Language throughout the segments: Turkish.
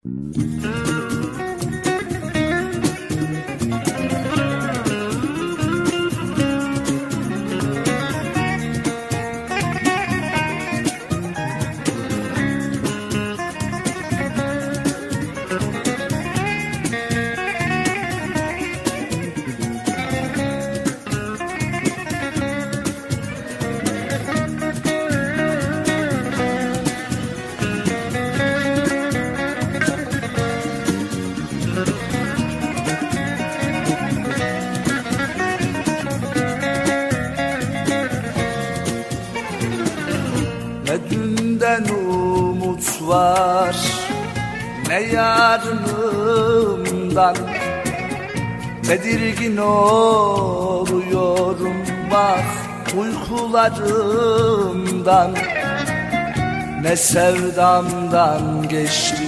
Ne dünden umut var, ne yarınımdan. Tedirgin oluyorum bak uykularımdan. Ne sevdamdan geçti,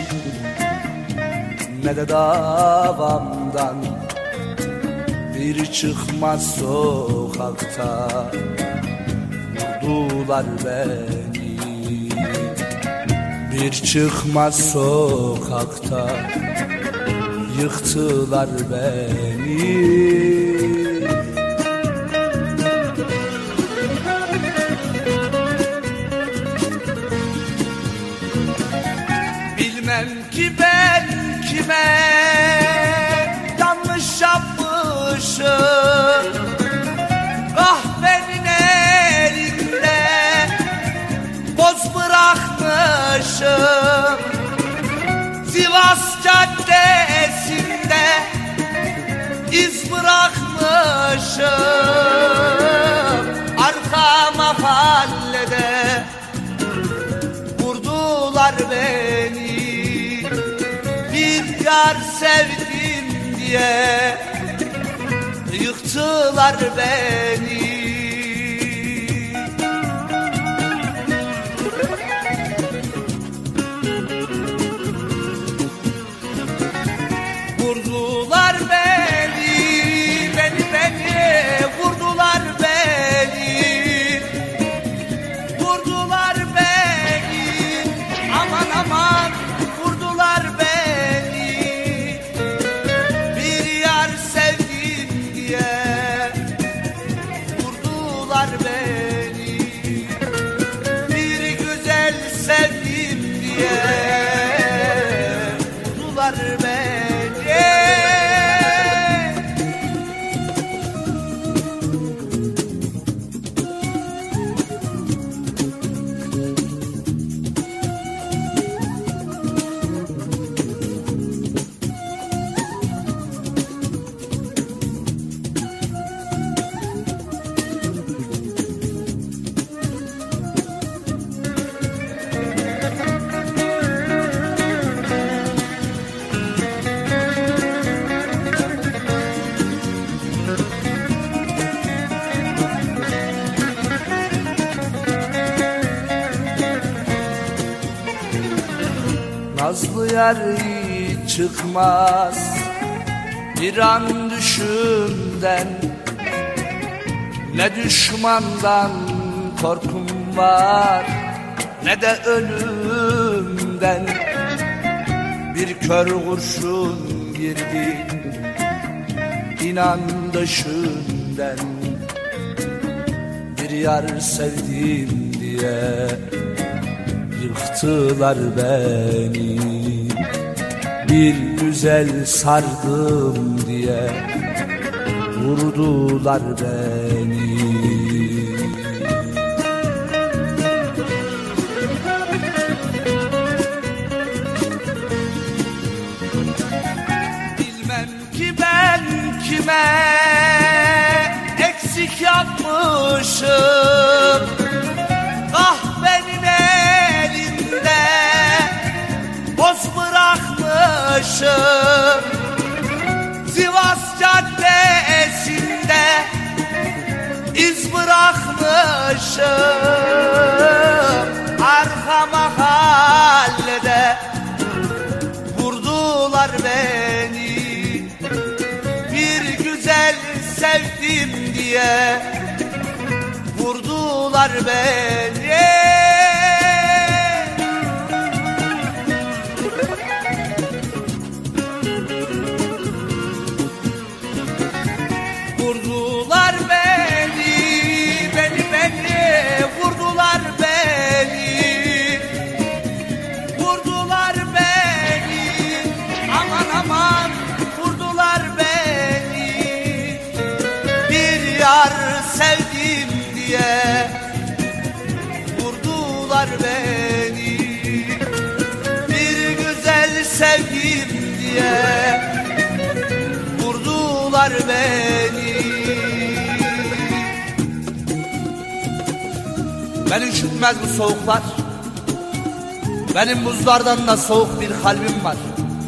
ne de davamdan. Bir çıkmaz sokakta vurdular beni. Bir çıkmaz sokakta yıktılar beni. Bilmem ki ben kime yanlış yapmışım. Kahvenin elinde boz bırakmışım. Sivas caddesinde iz bırakmışım. Arka mahallede vurdular beni. Bir yar sevdim diye yıktılar beni. Vurdular beni, vurdular beni. Vurdular beni, aman aman vurdular beni. Bir yar sevdim diye vurdular beni. Bir güzel sevdim diye vurdular beni. Nazlı yar hiç çıkmaz bir an düşümden. Ne düşmandan korkum var, ne de ölümden. Bir kör kurşun girdi inan döşümden. Bir yar sevdim diye yıktılar beni. Bir güzel sardım diye vurdular beni. Bilmem ki ben kime eksik yapmışım. Kahvenin elinde boz bırakmışım. Sivas caddesinde iz bırakmışım. Arka mahallede vurdular beni. Bir güzel sevdim diye vurdular beni. sevdim diye vurdular beni. Beni üşütmez bu soğuklar, benim buzlardan da soğuk bir kalbim var.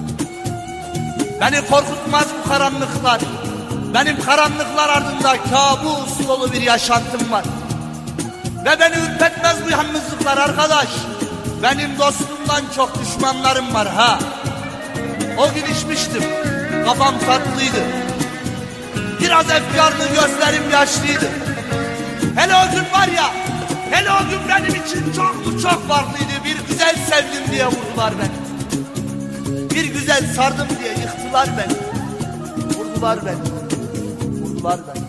Beni korkutmaz bu karanlıklar, benim karanlıklar ardında kabus dolu bir yaşantım var. Ve beni ürpetmez bu yalnızlıklar arkadaş, benim dostumdan çok düşmanlarım var ha. O gün içmiştim, kafam tatlıydı, biraz efkarlı, gözlerim yaşlıydı. Hele o gün var ya, hele o gün benim için çok farklıydı. Bir güzel sevdim diye vurdular beni, bir güzel sardım diye yıktılar beni. Vurdular beni, vurdular beni.